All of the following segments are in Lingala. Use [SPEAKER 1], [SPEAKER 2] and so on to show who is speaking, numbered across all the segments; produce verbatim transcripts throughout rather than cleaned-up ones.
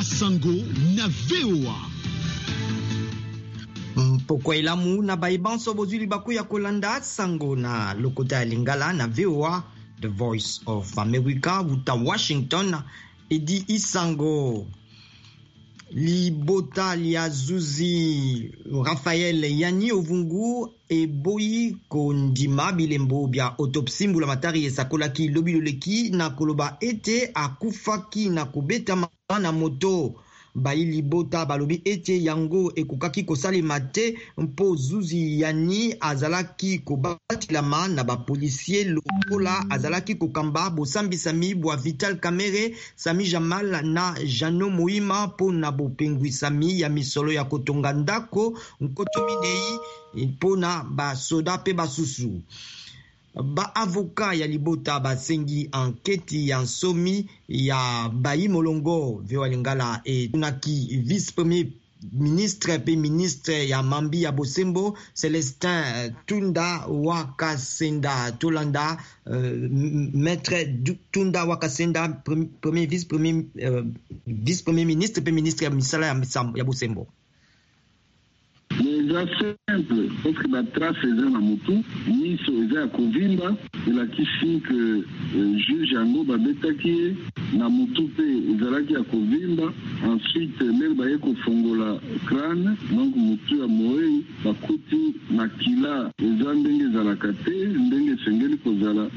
[SPEAKER 1] Sango na V O A.
[SPEAKER 2] Mpoko elamu na baibanso bozuli baku ya kolanda Sango na lokota ya Lingala na V O A, The Voice of America, wuta Washington, Edi Isango. Libota lia Zuzi Raphael Yani Ovungu e boyi kondima bilembo bia autopsie mbula matari esakolaki lobi loleki na koloba ete akufaki na kubeta na moto. Bayi libota balobi ete yango ekokaki kosalema te mpo Zuzi Yani azalaki kobatilama na bapolisier lokola azalaki kokamba bosambisami bwa Vital Kamerhe, Sami Jamal na Jano Moïma mpo na bopengwisami ya misolo ya kotonga ndako nkoto minei mpo na basoda pe basusu. Ba avoka ya libota basengi anketi ya nsomi ya Bayi Molongo V O A Lingala e tunaki vice premier ministre pe ministre ya Mambi ya Bosembo Celestin Tunda Wakasenda Tolanda, euh, maître Tunda Wakasenda premier vice premier euh, vice premier ministre pe ministre ya misala ya Bosembo.
[SPEAKER 3] Les simples, parce que la trace est dans la moto, ni sur les à Kovimba, et la qui que juge Yango Babetaki, na moto pe, Zalaki à Kovimba, ensuite, l'herbe Eko Fongola crâne, donc moto à Moé, Bakuti, Nakila, et Zandenge Zalakate, Ndenge Sengeli Kozala.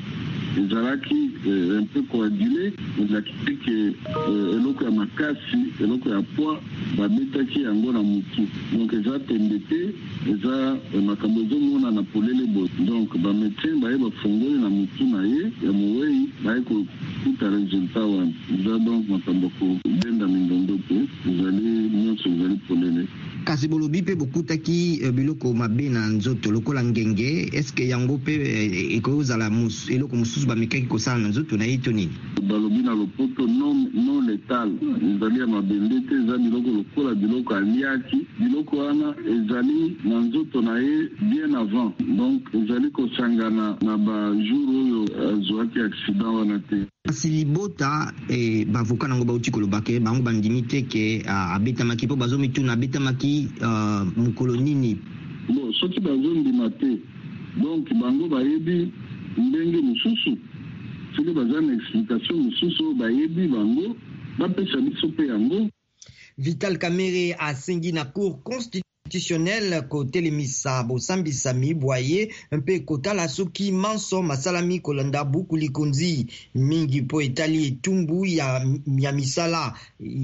[SPEAKER 3] Zalaki euh, un peu coagulé, il a quitté que eloko ya makasi, eloko ya poids, babetaki yango na mutu. Donc eza tembete, eza makambo ezomona na polele bo. Donc ba médecin baye bafongoli na mutu na ye, ya mowei baye ko kuta resultat wana. Eza donc makambo ko benda mindondo pe, ezali nyonso ezali polele.
[SPEAKER 2] Kasi bolobi pe bokutaki biloko mabe na nzoto lokola ngenge, eske yango pe ekozala mus eloko mususu bamekaki kosala na nzoto na ito nini?
[SPEAKER 3] Balobi na lopoto non non letal, ezali ya mabende te, eza biloko lokola biloko aliaki, biloko wana ezali na nzoto na ye bien avant, donc ezali kosangana na ba jour oyo azwaki accident wana te.
[SPEAKER 2] Kasi libota e bavoka nango bauti kolobake bango bandimi te ke abetamaki po bazomituna abetamaki uh, mukolo nini?
[SPEAKER 3] Bon, soki bazondima te, donc bango bayebi ndenge mususu, soki baza na explication mususu bayebi bango bapesa biso pe yango.
[SPEAKER 2] Vital Kamerhe asengi na cour constitutionnelle kotelemisa bosambisami bwaye mpe kotala soki manso masalami kolanda buku likonzi mingi po etali etumbu ya, ya misala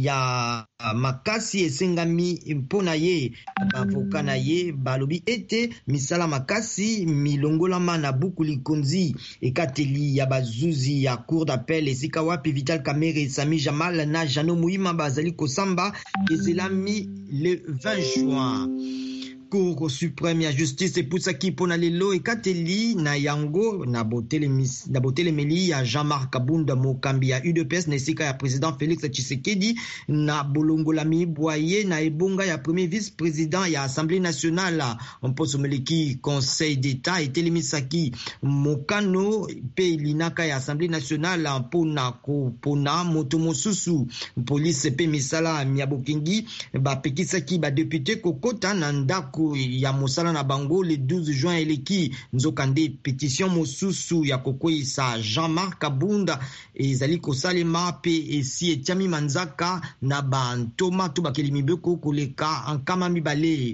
[SPEAKER 2] ya makasi esengami mpona ye. Bavoka na ye balobi ete misala makasi milongolama na buku likonzi ekateli ya bazuzi ya cour d'appel esika wapi Vital Kamerhe, Sami Jamal na Jano Moïma bazali kosamba ezelami le vingt juin. Cour suprême ya justice epusaki mpona lelo ekateli na yango na botelemeli ya Jean-Marc Kabunda mokambi ya U D P S na esika ya président Félix Tshisekedi na bolongolami bwaye na ebonga ya premier vice-président ya Assemblée nationale mposo meleki Conseil d'État etelemisaki mokano pe linaka ya Assemblée nationale mpona kopona moto mosusu. Police pe misala ya bokengi bapekisaki badepute kokota na ndako ya mosala na bango le douze juin eleki nzokande pétition mosusu ya kokweyisa Jean-Marc Kabunda ezali kosalema pe esi etiami manzaka na bantoma to bakeli mibeko koleka ankama mibale.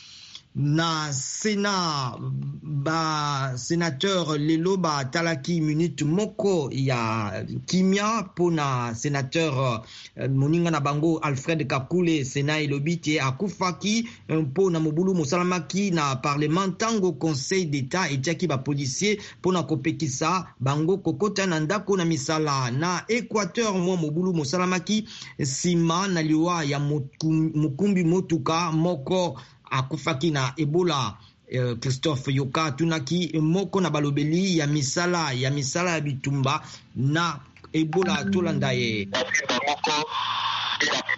[SPEAKER 2] Na Sénat, ba sénateur lelo ba talaki minute moko ya kimia pona sénateur uh, moninga na bango Alfred Kakule. Sénat elobite akufaki pona mobulu mosalamaki na parlement tango Conseil d'État etiaki ba policier pona kopekisa bango kokota na ndako na misala. Na Équateur mwa mobulu mosalamaki sima na liwa ya mukumbi motuka moko akufaki na Ebola. Uh, Christophe Yoka tunaki moko na balobeli ya misala ya misala ya bitumba na Ebola tolandaye.